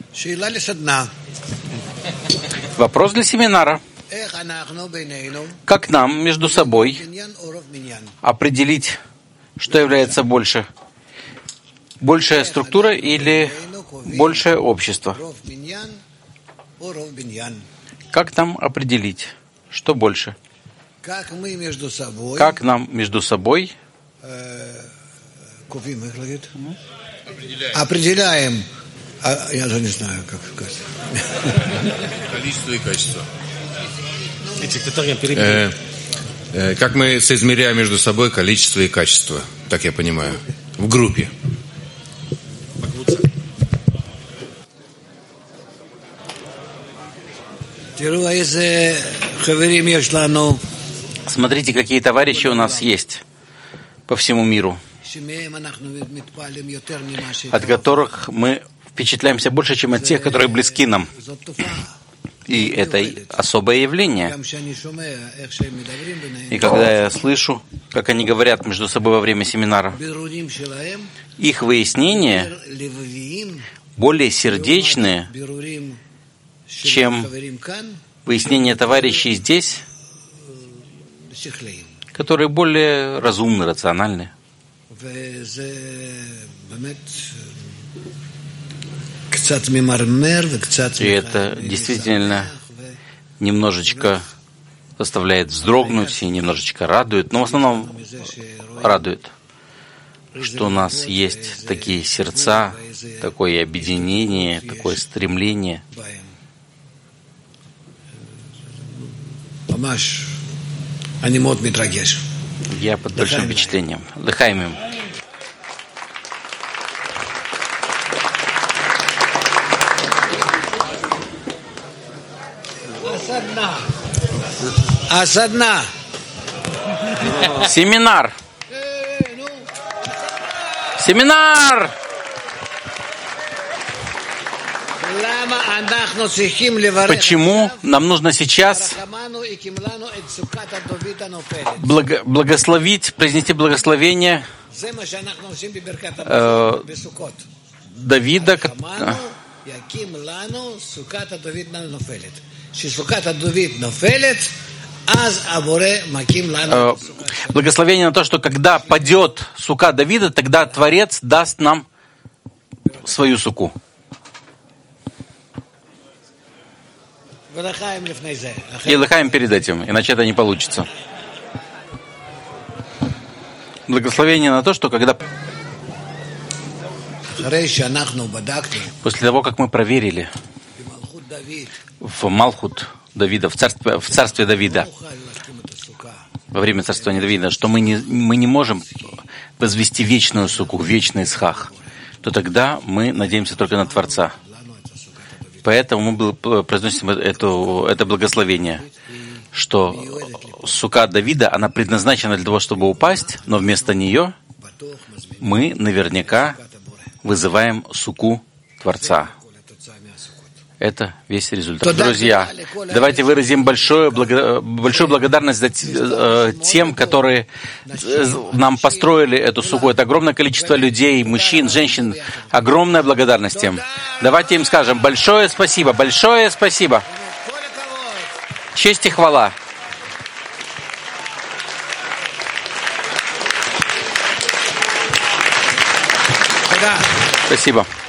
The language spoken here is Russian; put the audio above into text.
Вопрос для семинара. Как нам между собой определить, что является больше? Большая структура или большее общество? Как нам определить, что больше? Как нам между собой определяем, я даже не знаю, как сказать. Количество и качество. Как мы соизмеряем между собой количество и качество, так я понимаю, в группе. Смотрите, какие товарищи у нас есть по всему миру, от которых мы впечатляемся больше, чем от тех, которые близки нам. И это особое явление. И когда я слышу, как они говорят между собой во время семинара, их выяснения более сердечные, чем выяснения товарищей здесь, которые более разумны, рациональны. И это действительно немножечко заставляет вздрогнуть и немножечко радует, но в основном радует, что у нас есть такие сердца, такое объединение, такое стремление. Я под большим впечатлением. Лехаймим. Семинар. Семинар. Почему нам нужно сейчас благословить, произнести благословение Давида, благословение на то, что когда падет сука Давида, тогда Творец даст нам свою суку. И лыхаем перед этим, иначе это не получится. Благословение на то, что когда после того, как мы проверили в Малхут Давида, в царстве Давида, во время царствования Давида, что мы не можем возвести вечную суку, вечный исхах, то тогда мы надеемся только на Творца. Поэтому мы произносим это благословение, что сука Давида, она предназначена для того, чтобы упасть, но вместо нее мы наверняка вызываем суку Творца. Это весь результат. Друзья, давайте выразим большую благодарность тем, которые нам построили эту суку. Это огромное количество людей, мужчин, женщин. Огромная благодарность им. Давайте им скажем большое спасибо, большое спасибо. Честь и хвала. Спасибо.